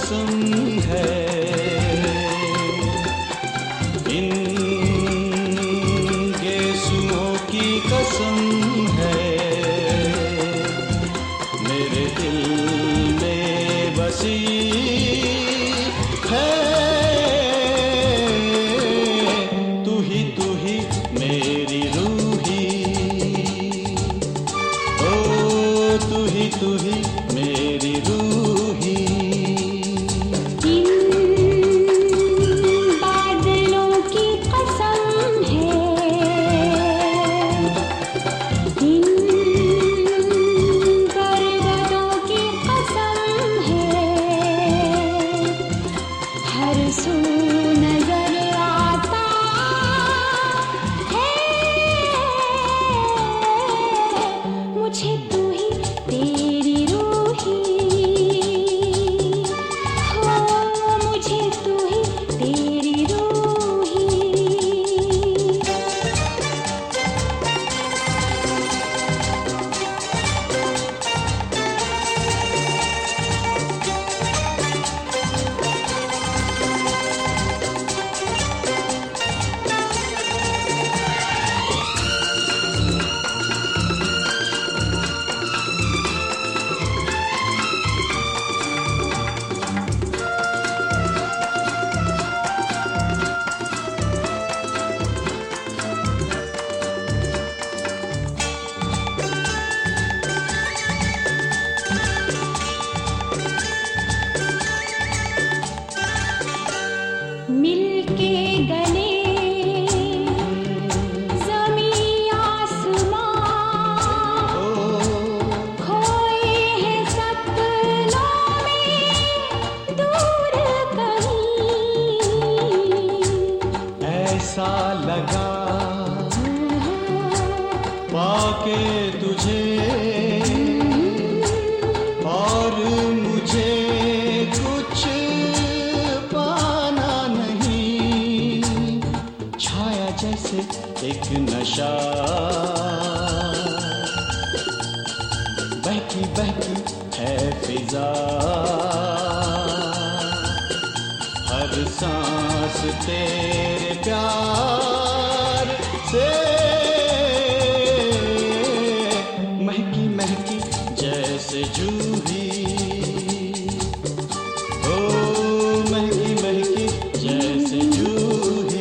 कसम है, इन गेसुओं की कसम है, मेरे दिल में बसी है। तू ही मेरी रूही, ओ तू ही मेरी रूही। मिलके गले ज़मीं आसमां, खोए हैं सपनों में दूर कहीं। ऐसा लगा पाके तुझे और मुझे कुछ पाना नहीं, छाया जैसे एक नशा, बहकी बहकी है फिजा, हर सांस तेरे प्यार से महकी महकी जैसे जूही, ओ महकी महकी जैसे जूही।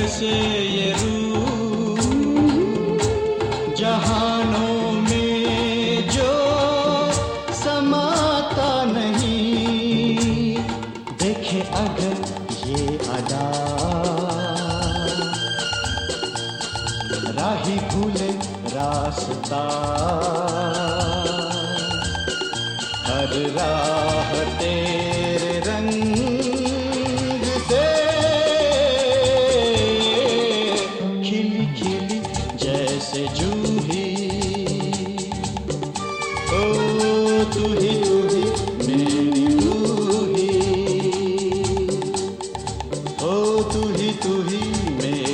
जैसे ये रूह जहानों में जो समाता नहीं, देखे अगर ये अदा राही भूले रास्ता, हर राह तेरे रंग से खिली खिली जैसे जूही। ओ तू ही मेरी रूही, ओ तू ही मेरी